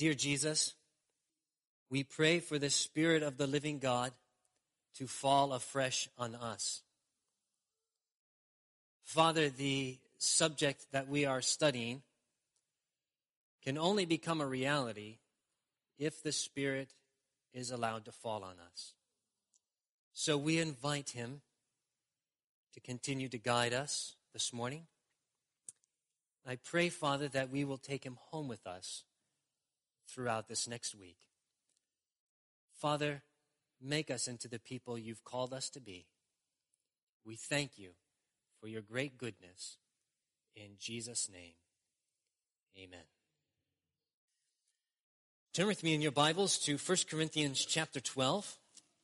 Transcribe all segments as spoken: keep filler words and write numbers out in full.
Dear Jesus, we pray for the Spirit of the living God to fall afresh on us. Father, the subject that we are studying can only become a reality if the Spirit is allowed to fall on us. So we invite him to continue to guide us this morning. I pray, Father, that we will take him home with us throughout this next week. Father, make us into the people you've called us to be. We thank you for your great goodness. In Jesus' name, amen. Turn with me in your Bibles to First Corinthians chapter twelve.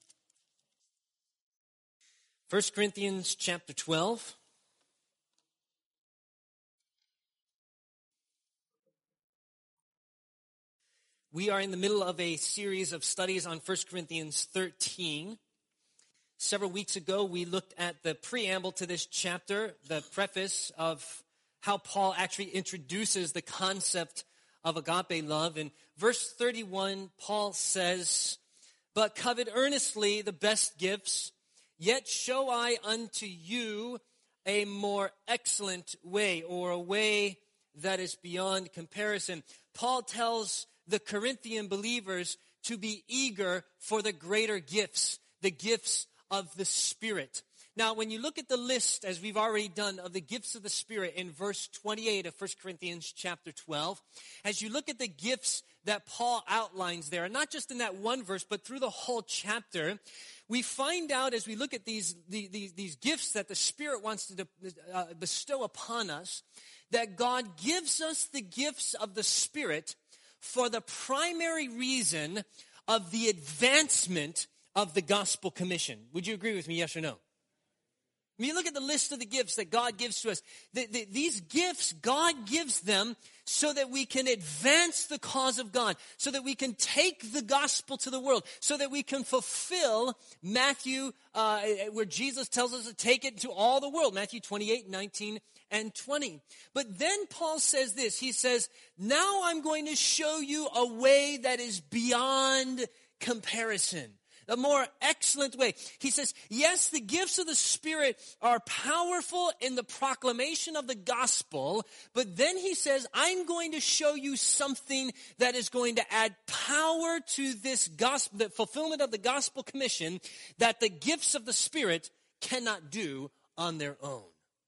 First Corinthians chapter twelve. We are in the middle of a series of studies on First Corinthians thirteen. Several weeks ago, we looked at the preamble to this chapter, the preface of how Paul actually introduces the concept of agape love. In verse thirty-one, Paul says, "But covet earnestly the best gifts, yet show I unto you a more excellent way," or a way that is beyond comparison. Paul tells the Corinthian believers to be eager for the greater gifts, the gifts of the Spirit. Now, when you look at the list, as we've already done, of the gifts of the Spirit in verse twenty-eight of First Corinthians chapter twelve, as you look at the gifts that Paul outlines there, and not just in that one verse, but through the whole chapter, we find out as we look at these, these, these gifts that the Spirit wants to uh, bestow upon us, that God gives us the gifts of the Spirit for the primary reason of the advancement of the gospel commission. Would you agree with me, yes or no? When you look at the list of the gifts that God gives to us, the, the, these gifts, God gives them so that we can advance the cause of God, so that we can take the gospel to the world, so that we can fulfill Matthew, uh, where Jesus tells us to take it to all the world, Matthew twenty-eight, nineteen, and twenty. But then Paul says this, he says, now I'm going to show you a way that is beyond comparison. A more excellent way. He says, yes, the gifts of the Spirit are powerful in the proclamation of the gospel, but then he says, I'm going to show you something that is going to add power to this gospel, the fulfillment of the gospel commission, that the gifts of the Spirit cannot do on their own.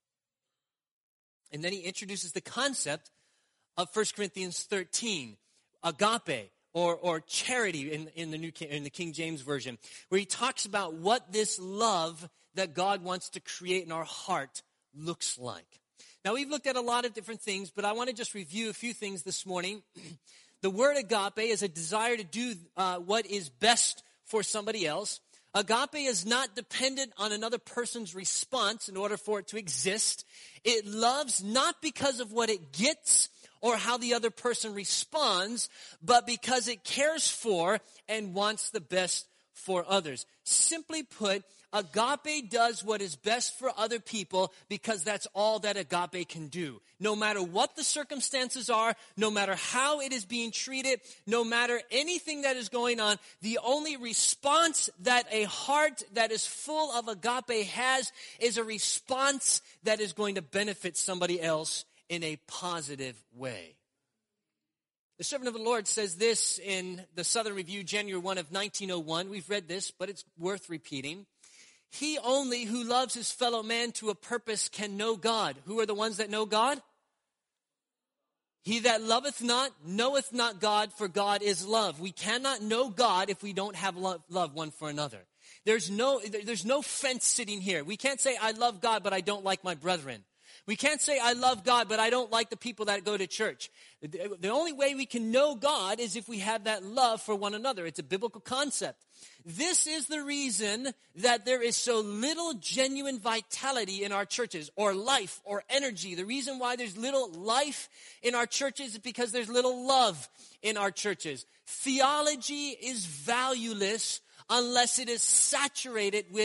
And then he introduces the concept of First Corinthians thirteen, agape. Or, or charity in, in the New in the King James Version, where he talks about what this love that God wants to create in our heart looks like. Now, we've looked at a lot of different things, but I want to just review a few things this morning. The word agape is a desire to do uh, what is best for somebody else. Agape is not dependent on another person's response in order for it to exist. It loves not because of what it gets or how the other person responds, but because it cares for and wants the best for others. Simply put, agape does what is best for other people because that's all that agape can do. No matter what the circumstances are, no matter how it is being treated, no matter anything that is going on, the only response that a heart that is full of agape has is a response that is going to benefit somebody else in a positive way. The servant of the Lord says this in the Southern Review, January first of nineteen oh one. We've read this, but it's worth repeating. He only who loves his fellow man to a purpose can know God. Who are the ones that know God? He that loveth not, knoweth not God, for God is love. We cannot know God if we don't have love, love one for another. There's no, there's no fence sitting here. We can't say, I love God, but I don't like my brethren. We can't say, I love God, but I don't like the people that go to church. The only way we can know God is if we have that love for one another. It's a biblical concept. This is the reason that there is so little genuine vitality in our churches, or life, or energy. The reason why there's little life in our churches is because there's little love in our churches. Theology is valueless unless it is saturated with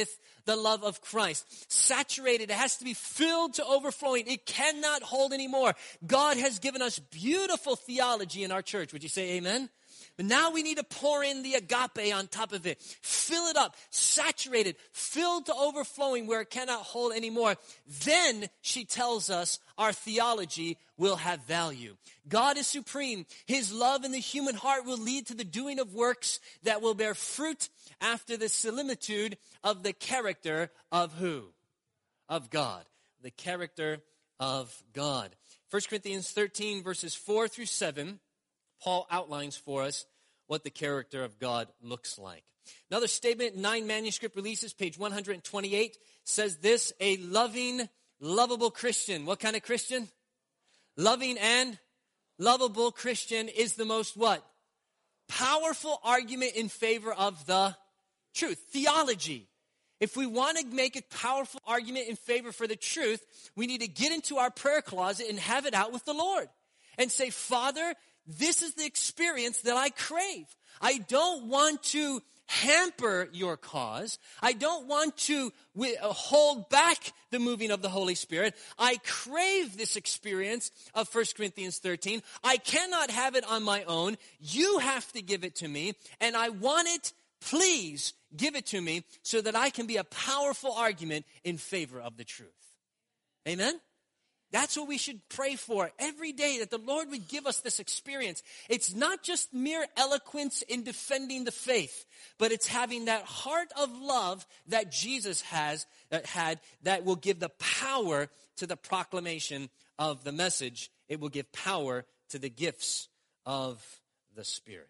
the love of Christ. Saturated, it has to be filled to overflowing. It cannot hold anymore. God has given us beautiful theology in our church. Would you say amen? But now we need to pour in the agape on top of it. Fill it up, saturated, filled to overflowing where it cannot hold anymore. Then, she tells us, our theology will have value. God is supreme. His love in the human heart will lead to the doing of works that will bear fruit after the similitude of the character of who? Of God. The character of God. First Corinthians thirteen, verses four through seven. Paul outlines for us what the character of God looks like. Another statement, nine manuscript releases, page one hundred twenty-eight, says this: a loving, lovable Christian. What kind of Christian? Loving and lovable Christian is the most what? Powerful argument in favor of the truth. Theology. If we want to make a powerful argument in favor for the truth, we need to get into our prayer closet and have it out with the Lord. And say, Father, this is the experience that I crave. I don't want to hamper your cause. I don't want to hold back the moving of the Holy Spirit. I crave this experience of First Corinthians thirteen. I cannot have it on my own. You have to give it to me, and I want it. Please give it to me so that I can be a powerful argument in favor of the truth. Amen? That's what we should pray for every day, that the Lord would give us this experience. It's not just mere eloquence in defending the faith, but it's having that heart of love that Jesus has that had that will give the power to the proclamation of the message. It will give power to the gifts of the Spirit.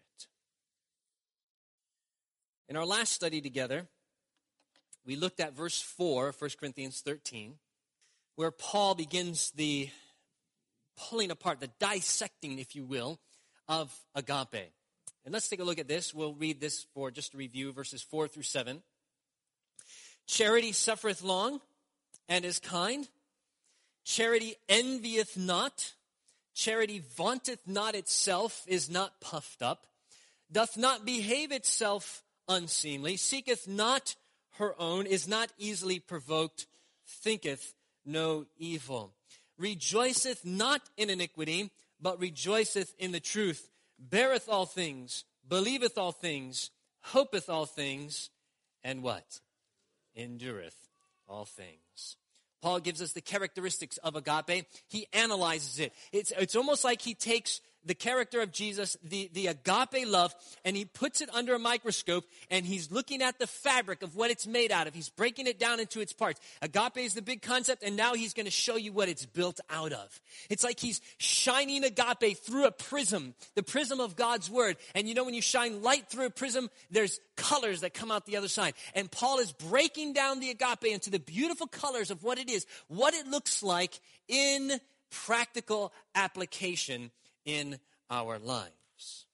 In our last study together, we looked at verse four, First Corinthians thirteen. Where Paul begins the pulling apart, the dissecting, if you will, of agape. And let's take a look at this. We'll read this for just a review, verses four through seven. Charity suffereth long and is kind. Charity envieth not. Charity vaunteth not itself, is not puffed up, doth not behave itself unseemly, seeketh not her own, is not easily provoked, thinketh no evil, rejoiceth not in iniquity, but rejoiceth in the truth, beareth all things, believeth all things, hopeth all things, and what? Endureth all things. Paul gives us the characteristics of agape. He analyzes it. It's, it's almost like he takes the character of Jesus, the, the agape love, and he puts it under a microscope, and he's looking at the fabric of what it's made out of. He's breaking it down into its parts. Agape is the big concept, and now he's going to show you what it's built out of. It's like he's shining agape through a prism, the prism of God's word. And you know, when you shine light through a prism, there's colors that come out the other side. And Paul is breaking down the agape into the beautiful colors of what it is, what it looks like in practical application in our lives.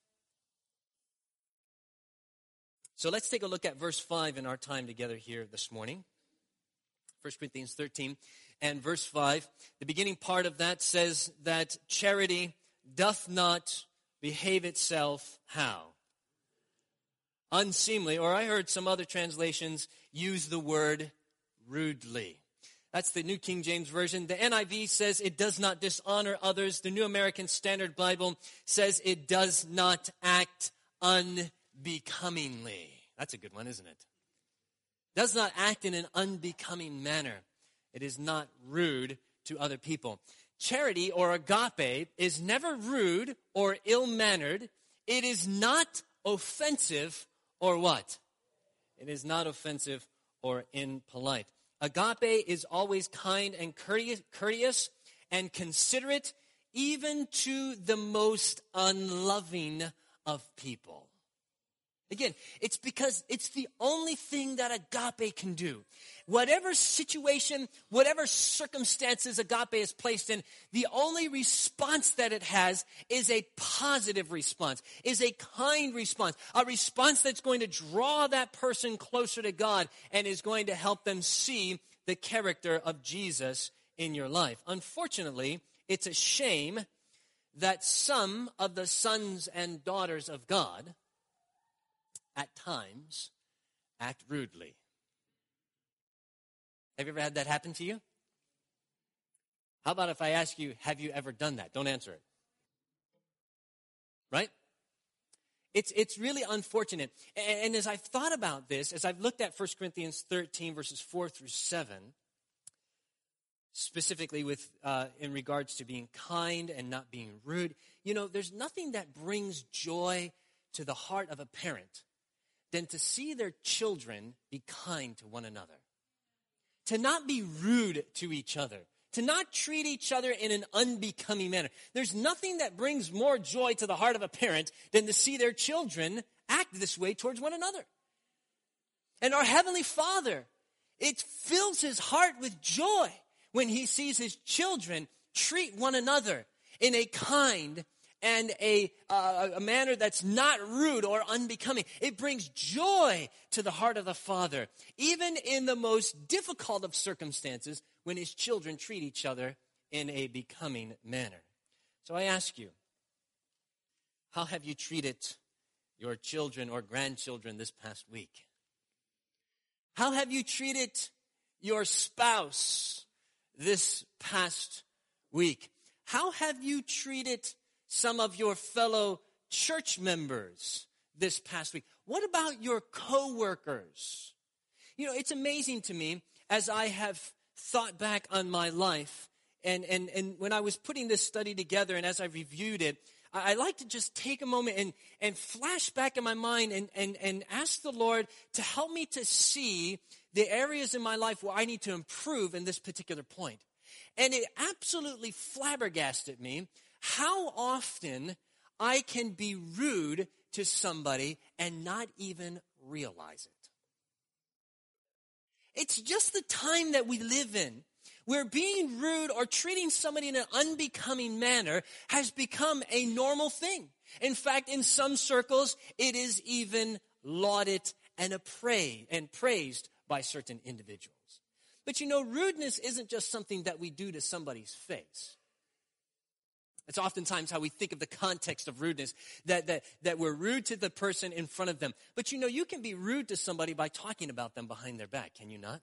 So let's take a look at verse five in our time together here this morning. First Corinthians thirteen and verse five. The beginning part of that says that charity doth not behave itself how? Unseemly, or I heard some other translations use the word rudely. That's the New King James Version. The N I V says it does not dishonor others. The New American Standard Bible says it does not act unbecomingly. That's a good one, isn't it? Does not act in an unbecoming manner. It is not rude to other people. Charity, or agape, is never rude or ill-mannered. It is not offensive or what? It is not offensive or impolite. Agape is always kind and courteous, courteous and considerate, even to the most unloving of people. Again, it's because it's the only thing that agape can do. Whatever situation, whatever circumstances agape is placed in, the only response that it has is a positive response, is a kind response, a response that's going to draw that person closer to God and is going to help them see the character of Jesus in your life. Unfortunately, it's a shame that some of the sons and daughters of God at times act rudely. Have you ever had that happen to you? How about if I ask you, have you ever done that? Don't answer it. Right? It's it's really unfortunate. And, and as I've thought about this, as I've looked at First Corinthians thirteen, verses four through seven, specifically with uh, in regards to being kind and not being rude, you know, there's nothing that brings joy to the heart of a parent than to see their children be kind to one another, to not be rude to each other, to not treat each other in an unbecoming manner. There's nothing that brings more joy to the heart of a parent than to see their children act this way towards one another. And our Heavenly Father, it fills his heart with joy when he sees his children treat one another in a kind and a, uh, a manner that's not rude or unbecoming. It brings joy to the heart of the Father, even in the most difficult of circumstances, when his children treat each other in a becoming manner. So I ask you, how have you treated your children or grandchildren this past week? How have you treated your spouse this past week? How have you treated some of your fellow church members this past week? What about your coworkers? You know, it's amazing to me as I have thought back on my life, and, and, and when I was putting this study together and as I reviewed it, I, I like to just take a moment and, and flash back in my mind and, and, and ask the Lord to help me to see the areas in my life where I need to improve in this particular point. And it absolutely flabbergasted me how often I can be rude to somebody and not even realize it. It's just the time that we live in where being rude or treating somebody in an unbecoming manner has become a normal thing. In fact, in some circles, it is even lauded and appraised and praised by certain individuals. But you know, rudeness isn't just something that we do to somebody's face. It's oftentimes how we think of the context of rudeness, that, that, that we're rude to the person in front of them. But you know, you can be rude to somebody by talking about them behind their back, can you not?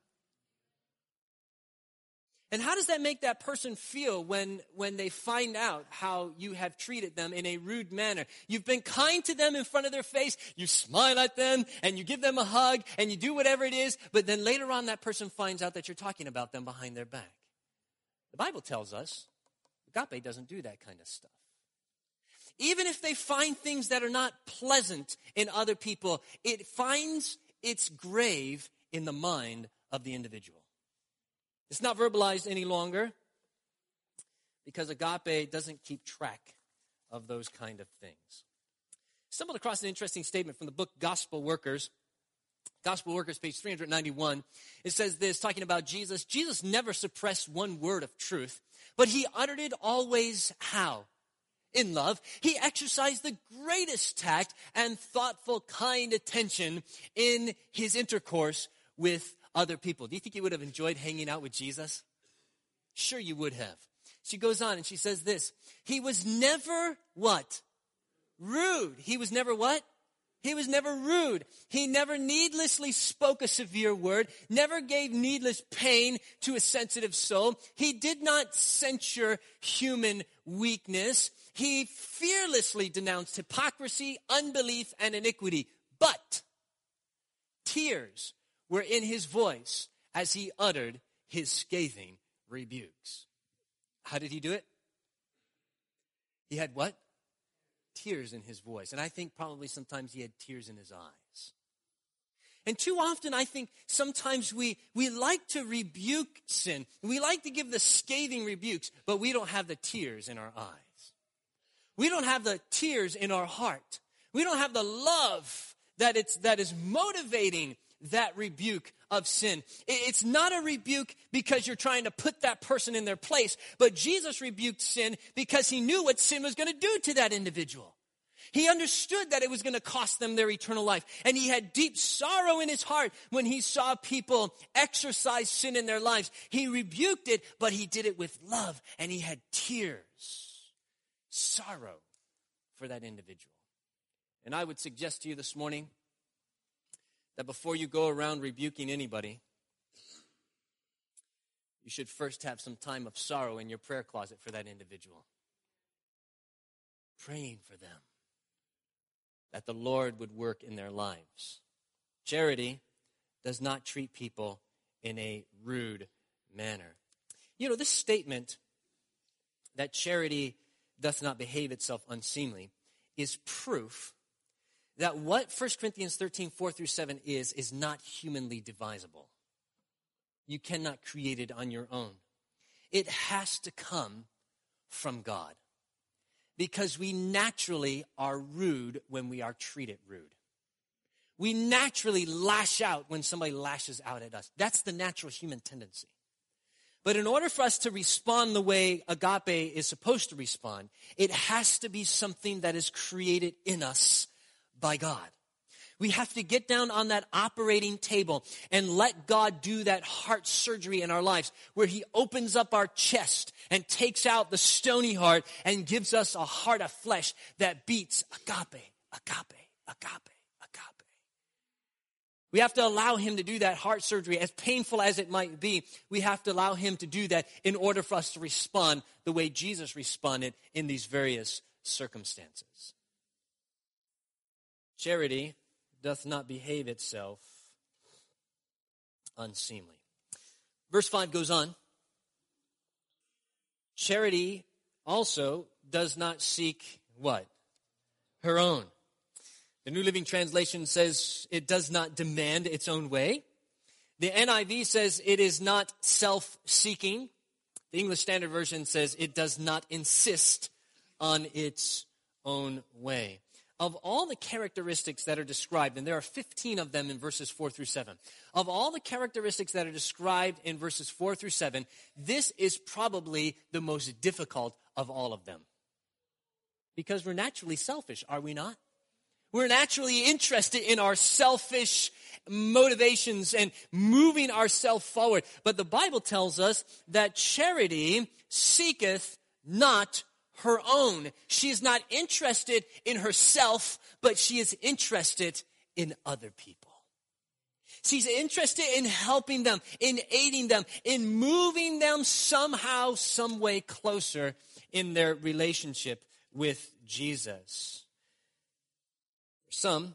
And how does that make that person feel when, when they find out how you have treated them in a rude manner? You've been kind to them in front of their face, you smile at them, and you give them a hug, and you do whatever it is, but then later on that person finds out that you're talking about them behind their back. The Bible tells us agape doesn't do that kind of stuff. Even if they find things that are not pleasant in other people, it finds its grave in the mind of the individual. It's not verbalized any longer because agape doesn't keep track of those kind of things. Stumbled across an interesting statement from the book Gospel Workers. Gospel Workers, page three ninety-one. It says this, talking about Jesus. Jesus never suppressed one word of truth, but he uttered it always how? In love. He exercised the greatest tact and thoughtful, kind attention in his intercourse with other people. Do you think you would have enjoyed hanging out with Jesus? Sure you would have. She goes on and she says this. He was never what? Rude. He was never what? He was never rude. He never needlessly spoke a severe word, never gave needless pain to a sensitive soul. He did not censure human weakness. He fearlessly denounced hypocrisy, unbelief, and iniquity. But tears were in his voice as he uttered his scathing rebukes. How did he do it? He had what? Tears in his voice. And I think probably sometimes he had tears in his eyes. And too often I think sometimes we, we like to rebuke sin. We like to give the scathing rebukes, but we don't have the tears in our eyes. We don't have the tears in our heart. We don't have the love that it's that is motivating that rebuke of sin. It's not a rebuke because you're trying to put that person in their place, but Jesus rebuked sin because he knew what sin was going to do to that individual. He understood that it was going to cost them their eternal life, and he had deep sorrow in his heart when he saw people exercise sin in their lives. He rebuked it, but he did it with love, and he had tears, sorrow for that individual. And I would suggest to you this morning that before you go around rebuking anybody, you should first have some time of sorrow in your prayer closet for that individual. Praying for them, that the Lord would work in their lives. Charity does not treat people in a rude manner. You know, this statement that charity doth not behave itself unseemly is proof that what First Corinthians thirteen, four through seven is, is not humanly divisible. You cannot create it on your own. It has to come from God. Because we naturally are rude when we are treated rude. We naturally lash out when somebody lashes out at us. That's the natural human tendency. But in order for us to respond the way agape is supposed to respond, it has to be something that is created in us by God. We have to get down on that operating table and let God do that heart surgery in our lives where he opens up our chest and takes out the stony heart and gives us a heart of flesh that beats agape, agape, agape, agape. We have to allow him to do that heart surgery, as painful as it might be. We have to allow him to do that in order for us to respond the way Jesus responded in these various circumstances. Charity doth not behave itself unseemly. Verse five goes on. Charity also does not seek what? Her own. The New Living Translation says it does not demand its own way. The N I V says it is not self-seeking. The English Standard Version says it does not insist on its own way. Of all the characteristics that are described, and there are fifteen of them in verses four through seven, of all the characteristics that are described in verses four through seven, this is probably the most difficult of all of them. Because we're naturally selfish, are we not? We're naturally interested in our selfish motivations and moving ourselves forward. But the Bible tells us that charity seeketh not her own. She is not interested in herself, but she is interested in other people. She's interested in helping them, in aiding them, in moving them somehow, some way closer in their relationship with Jesus. For some,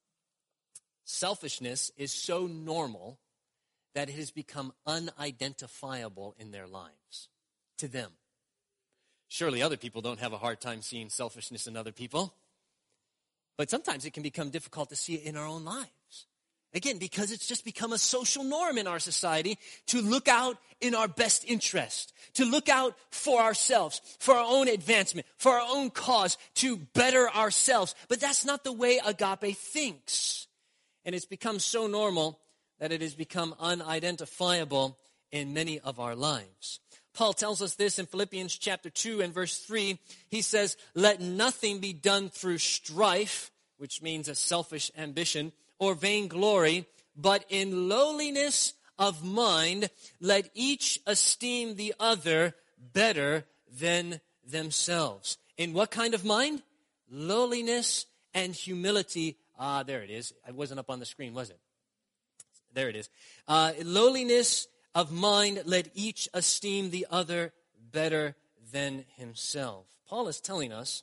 selfishness is so normal that it has become unidentifiable in their lives, to them. Surely other people don't have a hard time seeing selfishness in other people. But sometimes it can become difficult to see it in our own lives. Again, because it's just become a social norm in our society to look out in our best interest, to look out for ourselves, for our own advancement, for our own cause, to better ourselves. But that's not the way agape thinks. And it's become so normal that it has become unidentifiable in many of our lives. Paul tells us this in Philippians chapter two and verse three. He says, let nothing be done through strife, which means a selfish ambition, or vainglory, but in lowliness of mind, let each esteem the other better than themselves. In what kind of mind? Lowliness and humility. Ah, there it is. It wasn't up on the screen, was it? There it is. Uh, lowliness of mind, let each esteem the other better than himself. Paul is telling us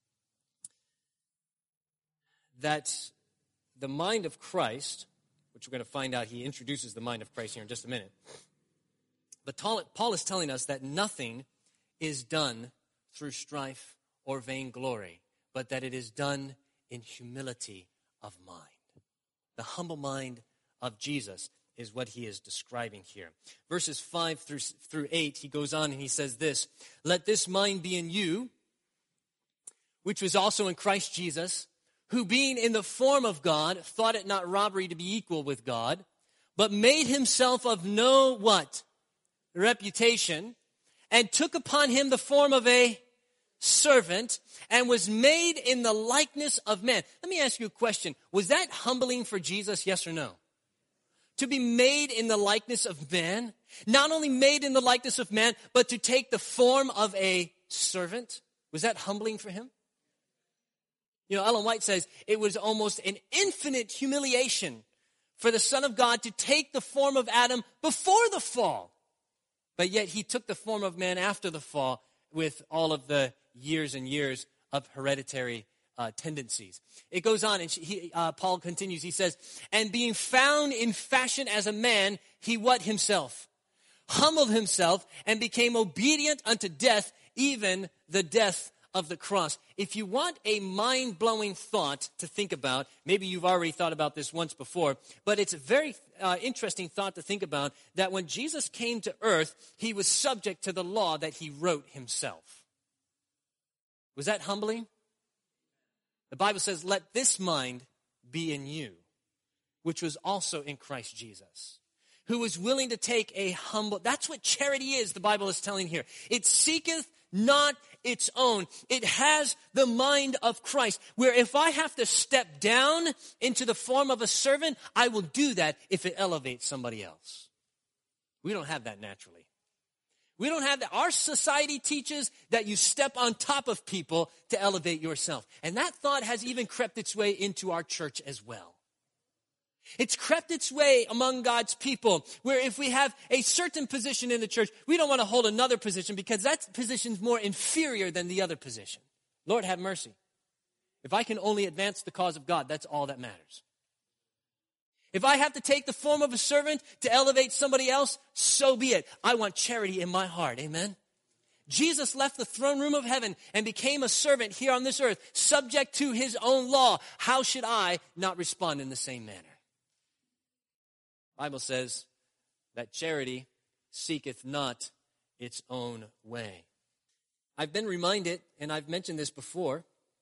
that the mind of Christ, which we're going to find out, he introduces the mind of Christ here in just a minute. But Paul is telling us that nothing is done through strife or vainglory, but that it is done in humility of mind. The humble mind of Jesus is what he is describing here. Verses five through, through eight, he goes on and he says this, let this mind be in you, which was also in Christ Jesus, who being in the form of God, thought it not robbery to be equal with God, but made himself of no what? Reputation, and took upon him the form of a servant, and was made in the likeness of man. Let me ask you a question. Was that humbling for Jesus, yes or no? To be made in the likeness of man, not only made in the likeness of man, but to take the form of a servant. Was that humbling for him? You know, Ellen White says it was almost an infinite humiliation for the Son of God to take the form of Adam before the fall. But yet he took the form of man after the fall with all of the years and years of hereditary uh, tendencies. It goes on, and he, uh, Paul continues. He says, and being found in fashion as a man, he what himself? Humbled himself and became obedient unto death, even the death of the cross. If you want a mind-blowing thought to think about, maybe you've already thought about this once before, but it's a very uh, interesting thought to think about, that when Jesus came to earth, he was subject to the law that he wrote himself. Was that humbling? The Bible says, let this mind be in you, which was also in Christ Jesus, who was willing to take a humble, that's what charity is, the Bible is telling here. It seeketh not its own. It has the mind of Christ, where if I have to step down into the form of a servant, I will do that if it elevates somebody else. We don't have that naturally. We don't have that. Our society teaches that you step on top of people to elevate yourself. And that thought has even crept its way into our church as well. It's crept its way among God's people, where if we have a certain position in the church, we don't want to hold another position because that position's more inferior than the other position. Lord, have mercy. If I can only advance the cause of God, that's all that matters. If I have to take the form of a servant to elevate somebody else, so be it. I want charity in my heart. Amen? Jesus left the throne room of heaven and became a servant here on this earth, subject to his own law. How should I not respond in the same manner? The Bible says that charity seeketh not its own way. I've been reminded, and I've mentioned this before,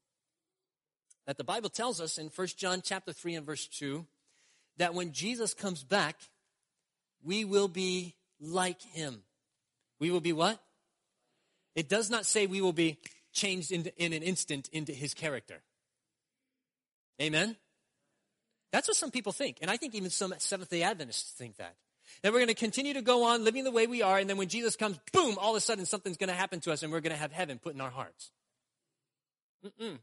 that the Bible tells us in First John chapter three and verse two, that when Jesus comes back, we will be like him. We will be what? It does not say we will be changed in, in an instant into his character. Amen? That's what some people think. And I think even some Seventh-day Adventists think that. That we're going to continue to go on living the way we are, and then when Jesus comes, boom, all of a sudden something's going to happen to us, and we're going to have heaven put in our hearts. Mm-mm.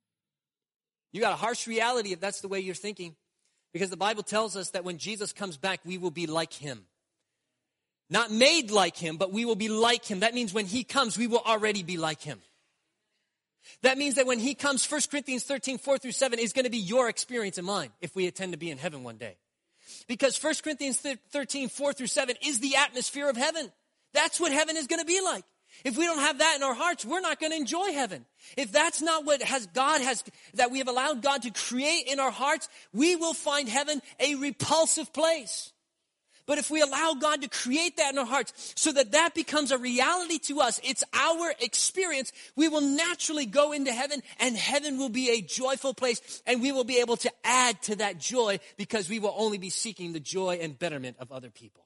You got a harsh reality if that's the way you're thinking. Because the Bible tells us that when Jesus comes back, we will be like him. Not made like him, but we will be like him. That means when he comes, we will already be like him. That means that when he comes, First Corinthians thirteen, four through seven is going to be your experience and mine if we intend to be in heaven one day. Because First Corinthians thirteen, four through seven is the atmosphere of heaven. That's what heaven is going to be like. If we don't have that in our hearts, we're not going to enjoy heaven. If that's not what has God has, that we have allowed God to create in our hearts, we will find heaven a repulsive place. But if we allow God to create that in our hearts so that that becomes a reality to us, it's our experience, we will naturally go into heaven, and heaven will be a joyful place, and we will be able to add to that joy because we will only be seeking the joy and betterment of other people.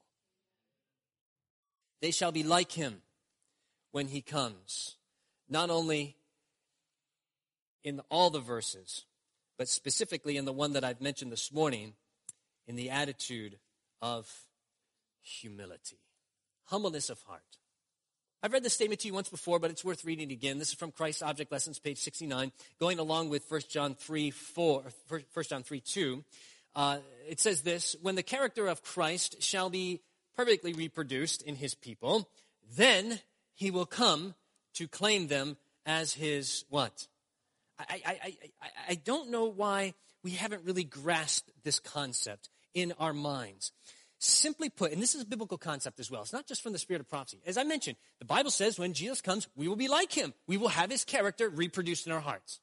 They shall be like him when he comes, not only in all the verses, but specifically in the one that I've mentioned this morning, in the attitude of humility, humbleness of heart. I've read this statement to you once before, but it's worth reading again. This is from Christ's Object Lessons, page sixty-nine, going along with First John three, four, First John three, two. Uh, it says this: when the character of Christ shall be perfectly reproduced in his people, then he will come to claim them as his what? I, I, I, I, I don't know why we haven't really grasped this concept in our minds. Simply put, and this is a biblical concept as well. It's not just from the spirit of prophecy. As I mentioned, the Bible says when Jesus comes, we will be like him. We will have his character reproduced in our hearts.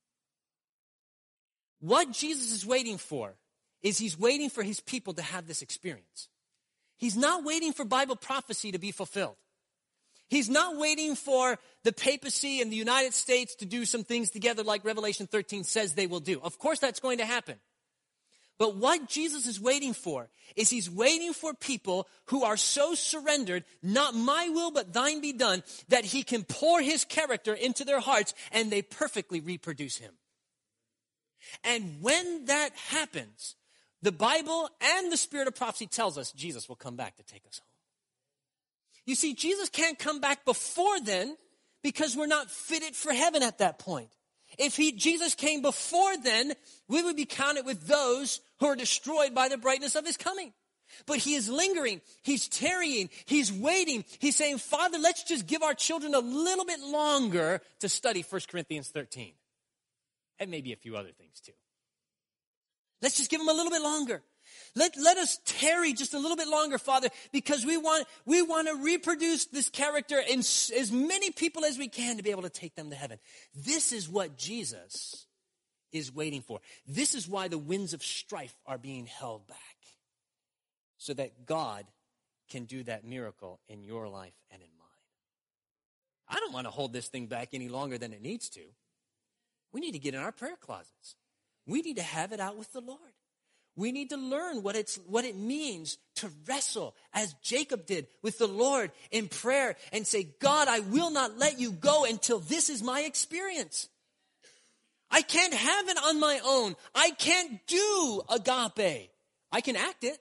What Jesus is waiting for is he's waiting for his people to have this experience. He's not waiting for Bible prophecy to be fulfilled. He's not waiting for the papacy and the United States to do some things together like Revelation thirteen says they will do. Of course that's going to happen. But what Jesus is waiting for is he's waiting for people who are so surrendered, not my will but thine be done, that he can pour his character into their hearts and they perfectly reproduce him. And when that happens, the Bible and the spirit of prophecy tells us Jesus will come back to take us home. You see, Jesus can't come back before then because we're not fitted for heaven at that point. If he, Jesus came before then, we would be counted with those who are destroyed by the brightness of his coming. But he is lingering. He's tarrying. He's waiting. He's saying, Father, let's just give our children a little bit longer to study First Corinthians thirteen. And maybe a few other things too. Let's just give them a little bit longer. Let, let us tarry just a little bit longer, Father, because we want, we want to reproduce this character in as many people as we can to be able to take them to heaven. This is what Jesus is waiting for. This is why the winds of strife are being held back, so that God can do that miracle in your life and in mine. I don't want to hold this thing back any longer than it needs to. We need to get in our prayer closets. We need to have it out with the Lord. We need to learn what it's what it means to wrestle, as Jacob did, with the Lord in prayer and say, God, I will not let you go until this is my experience. I can't have it on my own. I can't do agape. I can act it.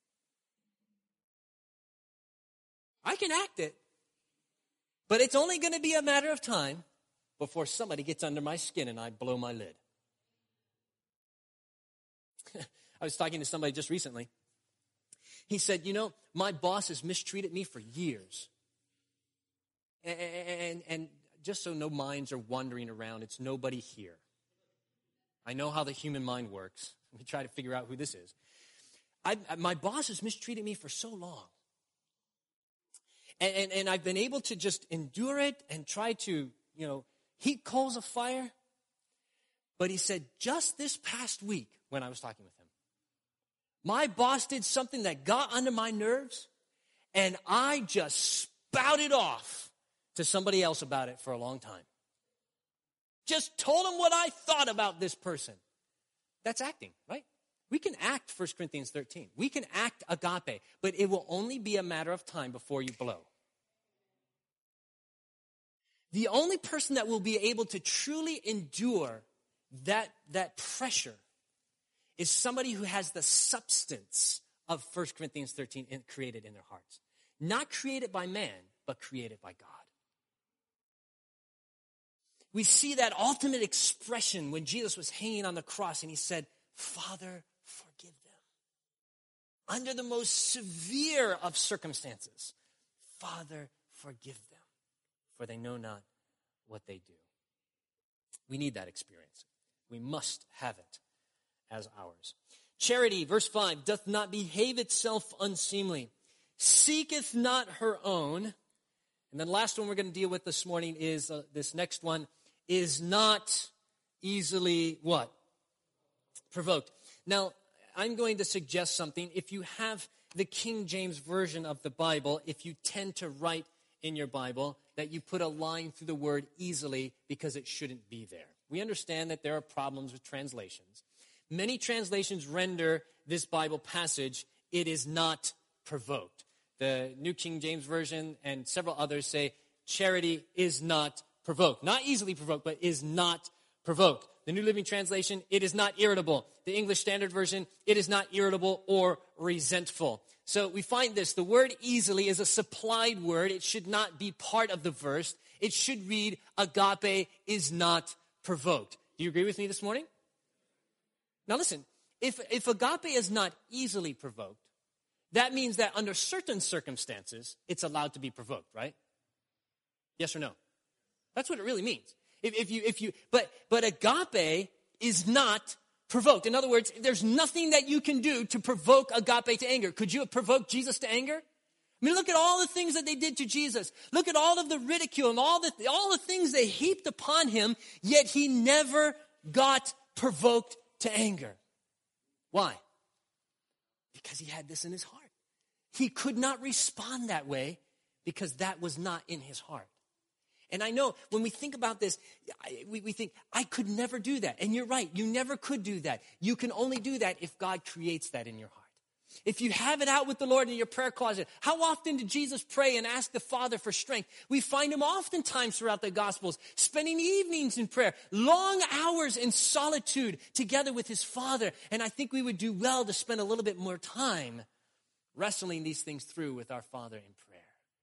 I can act it. But it's only going to be a matter of time before somebody gets under my skin and I blow my lid. I was talking to somebody just recently. He said, you know, my boss has mistreated me for years. And, and, and just so no minds are wandering around, it's nobody here. I know how the human mind works. We try to figure out who this is. I, my boss has mistreated me for so long. And, and, and I've been able to just endure it and try to, you know, heat coals of fire. But he said, just this past week when I was talking with him, my boss did something that got under my nerves, and I just spouted off to somebody else about it for a long time. Just told him what I thought about this person. That's acting, right? We can act First Corinthians thirteen. We can act agape, but it will only be a matter of time before you blow. The only person that will be able to truly endure that, that pressure is somebody who has the substance of First Corinthians thirteen in, created in their hearts. Not created by man, but created by God. We see that ultimate expression when Jesus was hanging on the cross and he said, Father, forgive them. Under the most severe of circumstances, Father, forgive them, for they know not what they do. We need that experience. We must have it as ours. Charity, verse five, doth not behave itself unseemly, seeketh not her own. And then last one we're going to deal with this morning is uh, this next one, is not easily what? Provoked. Now, I'm going to suggest something. If you have the King James Version of the Bible, if you tend to write in your Bible that you put a line through the word easily because it shouldn't be there. We understand that there are problems with translations. Many translations render this Bible passage, it is not provoked. The New King James Version and several others say, charity is not provoked. Not easily provoked, but is not provoked. The New Living Translation, it is not irritable. The English Standard Version, it is not irritable or resentful. So we find this, the word easily is a supplied word. It should not be part of the verse. It should read, agape is not provoked. Do you agree with me this morning? Now listen, if, if agape is not easily provoked, that means that under certain circumstances, it's allowed to be provoked, right? Yes or no? That's what it really means. If, if you, if you, but, but agape is not provoked. In other words, there's nothing that you can do to provoke agape to anger. Could you have provoked Jesus to anger? I mean, look at all the things that they did to Jesus. Look at all of the ridicule and all the, all the things they heaped upon him, yet he never got provoked to anger. Why? Because he had this in his heart. He could not respond that way because that was not in his heart. And I know when we think about this, we, we think, I could never do that. And you're right, you never could do that. You can only do that if God creates that in your heart. If you have it out with the Lord in your prayer closet, how often did Jesus pray and ask the Father for strength? We find him oftentimes throughout the Gospels, spending evenings in prayer, long hours in solitude together with his Father. And I think we would do well to spend a little bit more time wrestling these things through with our Father in prayer.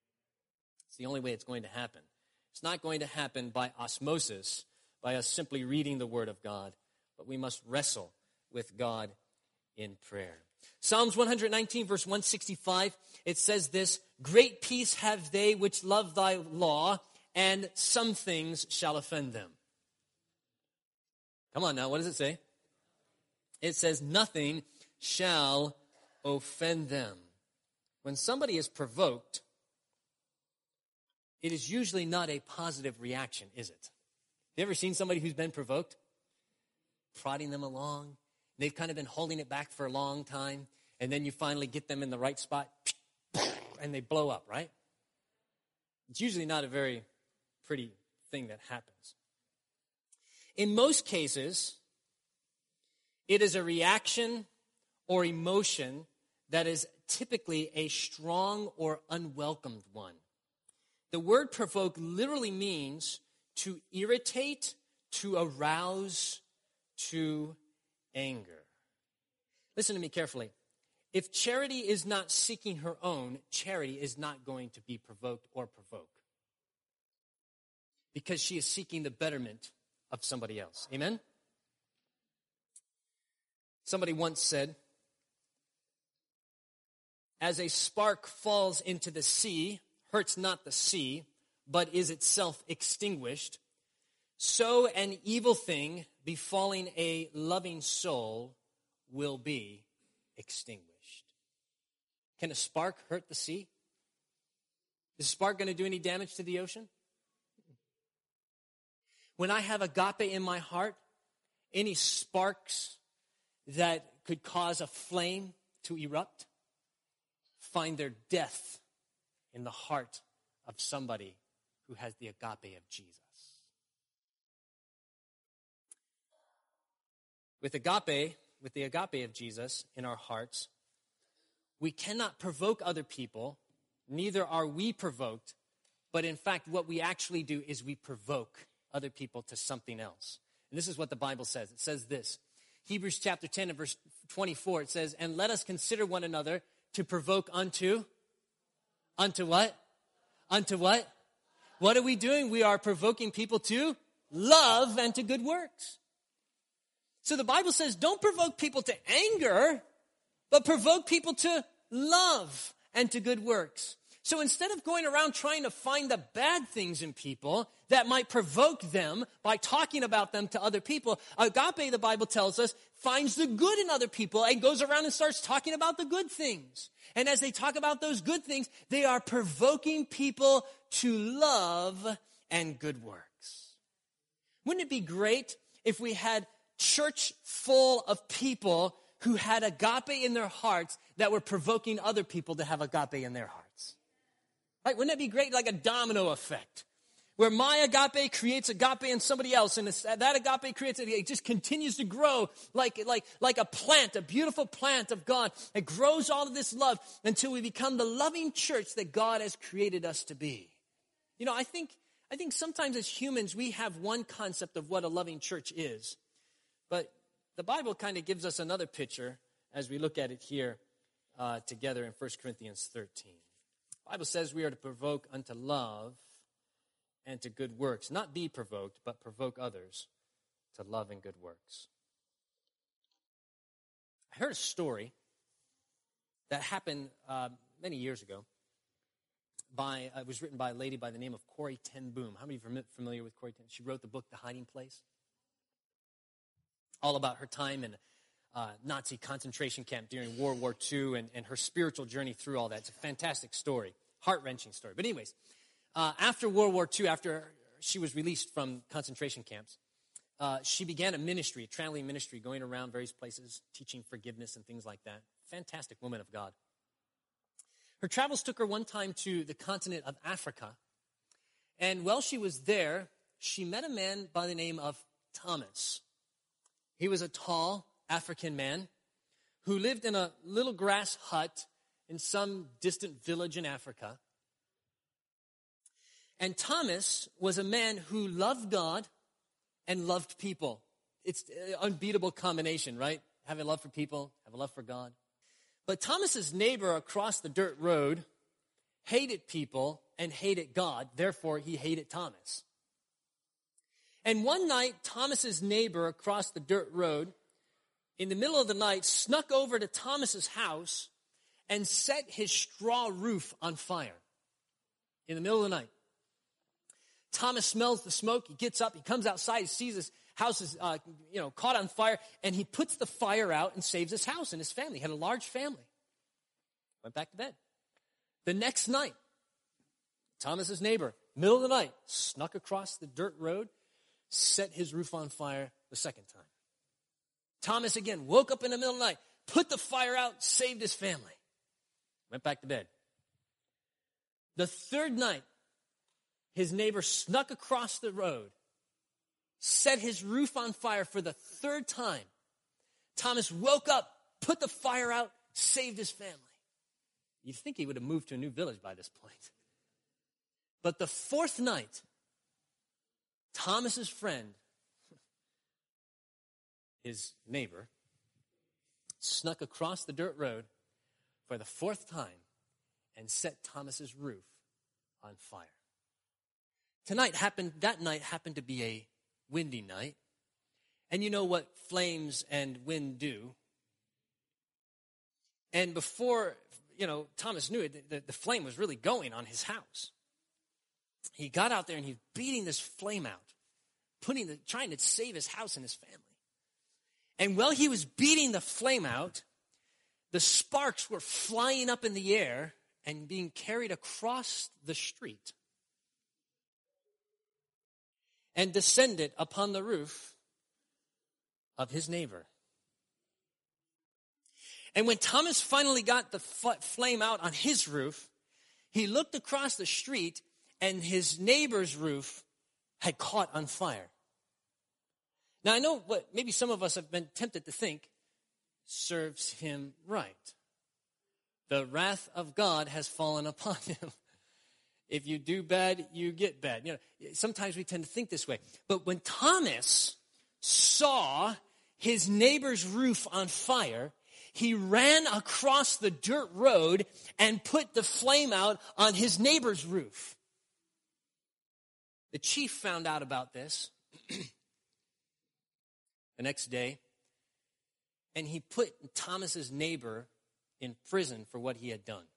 It's the only way it's going to happen. It's not going to happen by osmosis, by us simply reading the Word of God, but we must wrestle with God in prayer. Psalms one nineteen, verse one sixty-five, it says this, great peace have they which love thy law, and some things shall offend them. Come on now, what does it say? It says, nothing shall offend them. When somebody is provoked, it is usually not a positive reaction, is it? You ever seen somebody who's been provoked? Prodding them along. They've kind of been holding it back for a long time, and then you finally get them in the right spot, and they blow up, right? It's usually not a very pretty thing that happens. In most cases, it is a reaction or emotion that is typically a strong or unwelcomed one. The word provoke literally means to irritate, to arouse, to anger. Listen to me carefully. If Charity is not seeking her own, Charity is not going to be provoked or provoke, because she is seeking the betterment of somebody else. Amen? Somebody once said, as a spark falls into the sea, hurts not the sea, but is itself extinguished, so an evil thing befalling a loving soul will be extinguished. Can a spark hurt the sea? Is a spark going to do any damage to the ocean? When I have agape in my heart, any sparks that could cause a flame to erupt find their death in the heart of somebody who has the agape of Jesus. With agape, with the agape of Jesus in our hearts, we cannot provoke other people, neither are we provoked, but in fact what we actually do is we provoke other people to something else. And this is what the Bible says. It says this, Hebrews chapter ten and verse twenty-four, it says, and let us consider one another to provoke unto, unto what? Unto what? What are we doing? We are provoking people to love and to good works. So the Bible says, don't provoke people to anger, but provoke people to love and to good works. So instead of going around trying to find the bad things in people that might provoke them by talking about them to other people, agape, the Bible tells us, finds the good in other people and goes around and starts talking about the good things. And as they talk about those good things, they are provoking people to love and good works. Wouldn't it be great if we had church full of people who had agape in their hearts that were provoking other people to have agape in their hearts? Right? Wouldn't it be great, like a domino effect, where my agape creates agape in somebody else, and that agape creates, it just continues to grow like, like, like a plant, a beautiful plant of God. It grows all of this love until we become the loving church that God has created us to be. You know, I think, I think sometimes as humans, we have one concept of what a loving church is. But the Bible kind of gives us another picture as we look at it here uh, together in First Corinthians thirteen. The Bible says we are to provoke unto love and to good works. Not be provoked, but provoke others to love and good works. I heard a story that happened uh, many years ago. By uh, it was written by a lady by the name of Corrie ten Boom. How many of you are familiar with Corrie ten? She wrote the book The Hiding Place. All about her time in a uh, Nazi concentration camp during World War Two and, and her spiritual journey through all that. It's a fantastic story, heart-wrenching story. But anyways, uh, after World War Two, after she was released from concentration camps, uh, she began a ministry, a traveling ministry, going around various places, teaching forgiveness and things like that. Fantastic woman of God. Her travels took her one time to the continent of Africa. And while she was there, she met a man by the name of Thomas. He was a tall African man who lived in a little grass hut in some distant village in Africa. And Thomas was a man who loved God and loved people. It's an unbeatable combination, right? Have a love for people, have a love for God. But Thomas's neighbor across the dirt road hated people and hated God. Therefore, he hated Thomas. And one night, Thomas's neighbor across the dirt road in the middle of the night, snuck over to Thomas's house and set his straw roof on fire in the middle of the night. Thomas smells the smoke. He gets up. He comes outside. He sees his house is, uh, you know, caught on fire, and he puts the fire out and saves his house and his family. He had a large family. Went back to bed. The next night, Thomas's neighbor, middle of the night, snuck across the dirt road, set his roof on fire the second time. Thomas again woke up in the middle of the night, put the fire out, saved his family. Went back to bed. The third night, his neighbor snuck across the road, set his roof on fire for the third time. Thomas woke up, put the fire out, saved his family. You'd think he would have moved to a new village by this point. But the fourth night, Thomas's friend, his neighbor, snuck across the dirt road for the fourth time and set Thomas's roof on fire. Tonight happened, that night happened to be a windy night. And you know what flames and wind do. And before, you know, Thomas knew it, the, the flame was really going on his house. He got out there and he was beating this flame out, putting the, trying to save his house and his family. And while he was beating the flame out, the sparks were flying up in the air and being carried across the street and descended upon the roof of his neighbor. And when Thomas finally got the f- flame out on his roof, he looked across the street and his neighbor's roof had caught on fire. Now, I know what maybe some of us have been tempted to think serves him right. The wrath of God has fallen upon him. If you do bad, you get bad. You know, sometimes we tend to think this way. But when Thomas saw his neighbor's roof on fire, he ran across the dirt road and put the flame out on his neighbor's roof. The chief found out about this the next day, and he put Thomas's neighbor in prison for what he had done.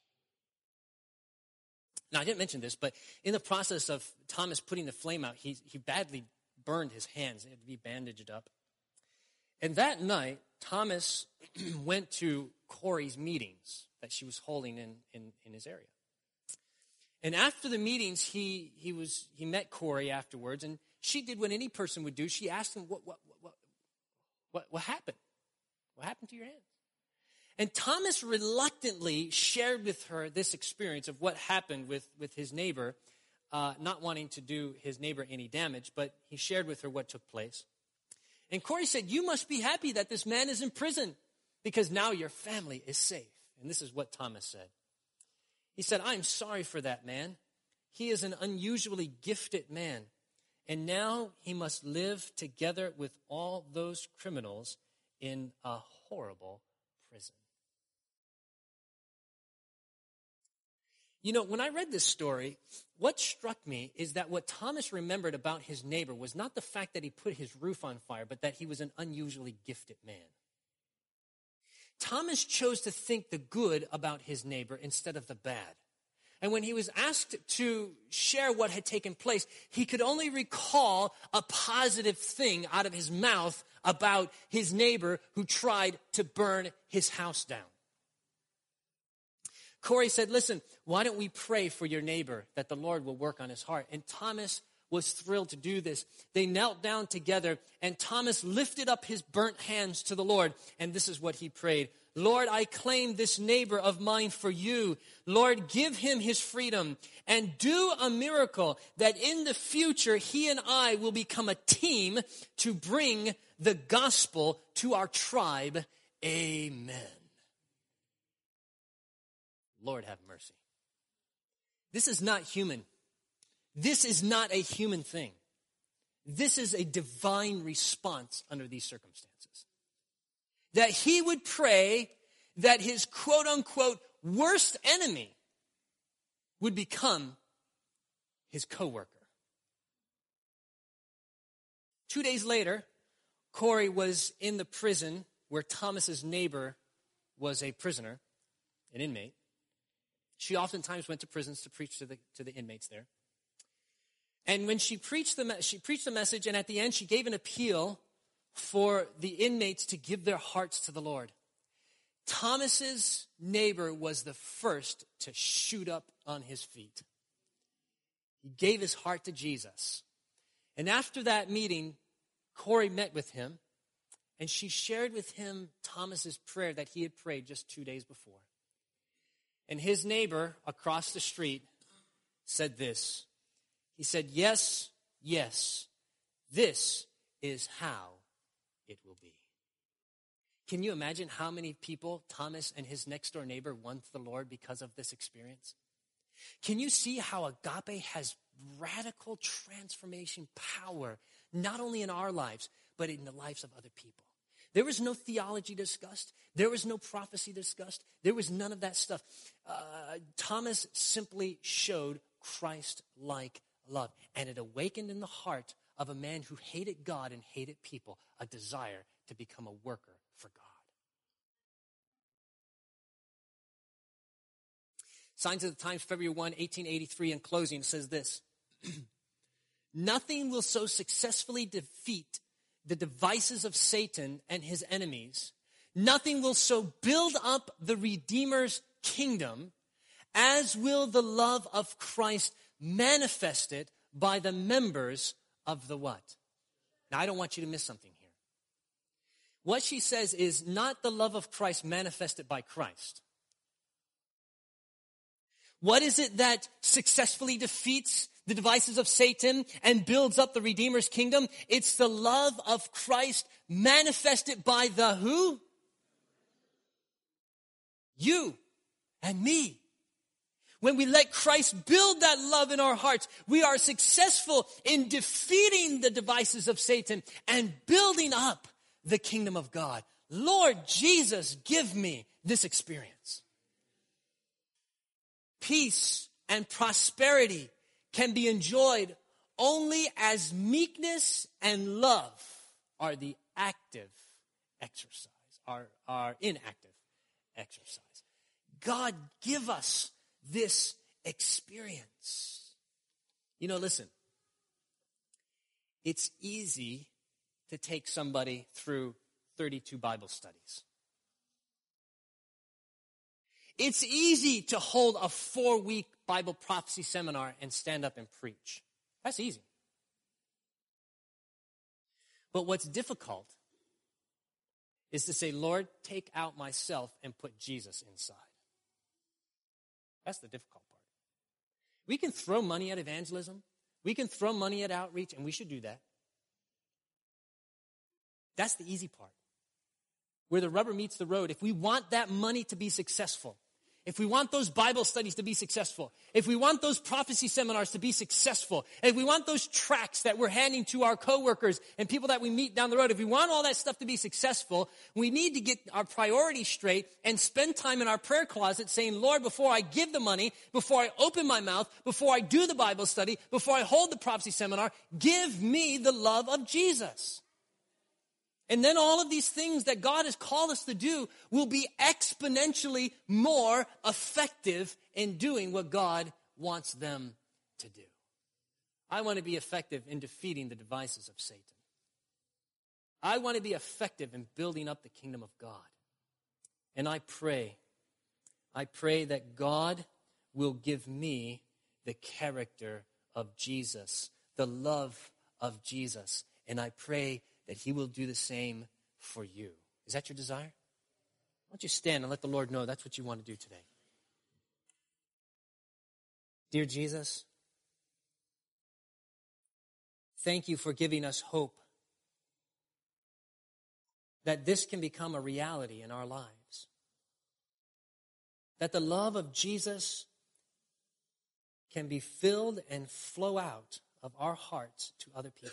Now, I didn't mention this, but in the process of Thomas putting the flame out, he, he badly burned his hands. They had to be bandaged up. And that night, Thomas went to Corey's meetings that she was holding in, in, in his area. And after the meetings, he he was he met Corey afterwards, and she did what any person would do. She asked him, what what what what what happened? What happened to your hands? And Thomas reluctantly shared with her this experience of what happened with, with his neighbor, uh, not wanting to do his neighbor any damage, but he shared with her what took place. And Corey said, "You must be happy that this man is in prison because now your family is safe." And this is what Thomas said. He said, "I'm sorry for that man. He is an unusually gifted man, and now he must live together with all those criminals in a horrible prison." You know, when I read this story, what struck me is that what Thomas remembered about his neighbor was not the fact that he put his roof on fire, but that he was an unusually gifted man. Thomas chose to think the good about his neighbor instead of the bad. And when he was asked to share what had taken place, he could only recall a positive thing out of his mouth about his neighbor who tried to burn his house down. Corey said, "Listen, why don't we pray for your neighbor that the Lord will work on his heart?" And Thomas was thrilled to do this. They knelt down together, and Thomas lifted up his burnt hands to the Lord, and this is what he prayed. "Lord, I claim this neighbor of mine for you. Lord, give him his freedom and do a miracle that in the future he and I will become a team to bring the gospel to our tribe. Amen." Lord, have mercy. This is not human. This is not a human thing. This is a divine response under these circumstances. That he would pray that his quote-unquote worst enemy would become his coworker. Two days later, Corey was in the prison where Thomas's neighbor was a prisoner, an inmate. She oftentimes went to prisons to preach to the, to the inmates there. And when she preached the she preached the message, and at the end she gave an appeal for the inmates to give their hearts to the Lord. Thomas's neighbor was the first to shoot up on his feet. He gave his heart to Jesus. And after that meeting, Corey met with him, and she shared with him Thomas's prayer that he had prayed just two days before. And his neighbor across the street said this. He said, yes, yes, this is how it will be. Can you imagine how many people Thomas and his next door neighbor won to the Lord because of this experience? Can you see how agape has radical transformation power, not only in our lives, but in the lives of other people? There was no theology discussed. There was no prophecy discussed. There was none of that stuff. Uh, Thomas simply showed Christ-like love, and it awakened in the heart of a man who hated God and hated people a desire to become a worker for God. Signs of the Times, February first, eighteen eighty-three, in closing, says this. Nothing will so successfully defeat the devices of Satan and his enemies. Nothing will so build up the Redeemer's kingdom as will the love of Christ manifested by the members of the what? Now, I don't want you to miss something here. What she says is not the love of Christ manifested by Christ. What is it that successfully defeats the devices of Satan and builds up the Redeemer's kingdom? It's the love of Christ manifested by the who? You and me. When we let Christ build that love in our hearts, we are successful in defeating the devices of Satan and building up the kingdom of God. Lord Jesus, give me this experience. Peace and prosperity can be enjoyed only as meekness and love are the active exercise, are, are inactive exercise. God, give us this experience. You know, listen, it's easy to take somebody through thirty-two Bible studies. It's easy to hold a four-week Bible prophecy seminar and stand up and preach. That's easy. But what's difficult is to say, Lord, take out myself and put Jesus inside. That's the difficult part. We can throw money at evangelism. We can throw money at outreach, and we should do that. That's the easy part. Where the rubber meets the road. If we want that money to be successful, if we want those Bible studies to be successful, if we want those prophecy seminars to be successful, if we want those tracts that we're handing to our coworkers and people that we meet down the road, if we want all that stuff to be successful, we need to get our priorities straight and spend time in our prayer closet saying, Lord, before I give the money, before I open my mouth, before I do the Bible study, before I hold the prophecy seminar, give me the love of Jesus. And then all of these things that God has called us to do will be exponentially more effective in doing what God wants them to do. I want to be effective in defeating the devices of Satan. I want to be effective in building up the kingdom of God. And I pray, I pray that God will give me the character of Jesus, the love of Jesus. And I pray that he will do the same for you. Is that your desire? Why don't you stand and let the Lord know that's what you want to do today. Dear Jesus, thank you for giving us hope that this can become a reality in our lives. That the love of Jesus can be filled and flow out of our hearts to other people.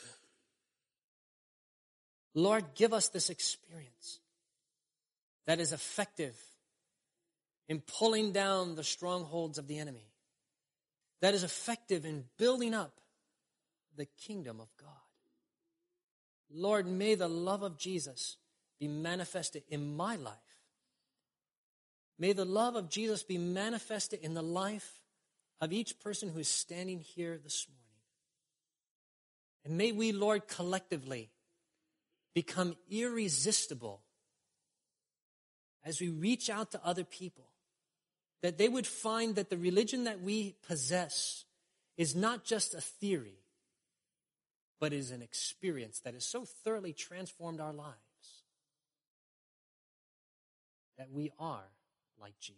Lord, give us this experience that is effective in pulling down the strongholds of the enemy, that is effective in building up the kingdom of God. Lord, may the love of Jesus be manifested in my life. May the love of Jesus be manifested in the life of each person who is standing here this morning. And may we, Lord, collectively become irresistible as we reach out to other people, that they would find that the religion that we possess is not just a theory, but is an experience that has so thoroughly transformed our lives that we are like Jesus.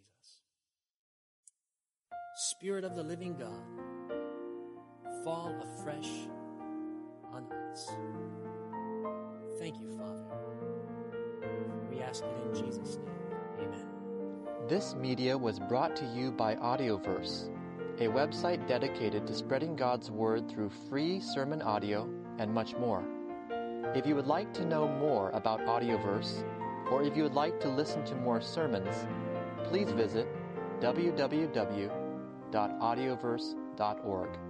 Spirit of the living God, fall afresh on us. Thank you, Father. We ask it in Jesus' name. Amen. This media was brought to you by Audioverse, a website dedicated to spreading God's Word through free sermon audio and much more. If you would like to know more about Audioverse, or if you would like to listen to more sermons, please visit w w w dot audioverse dot org.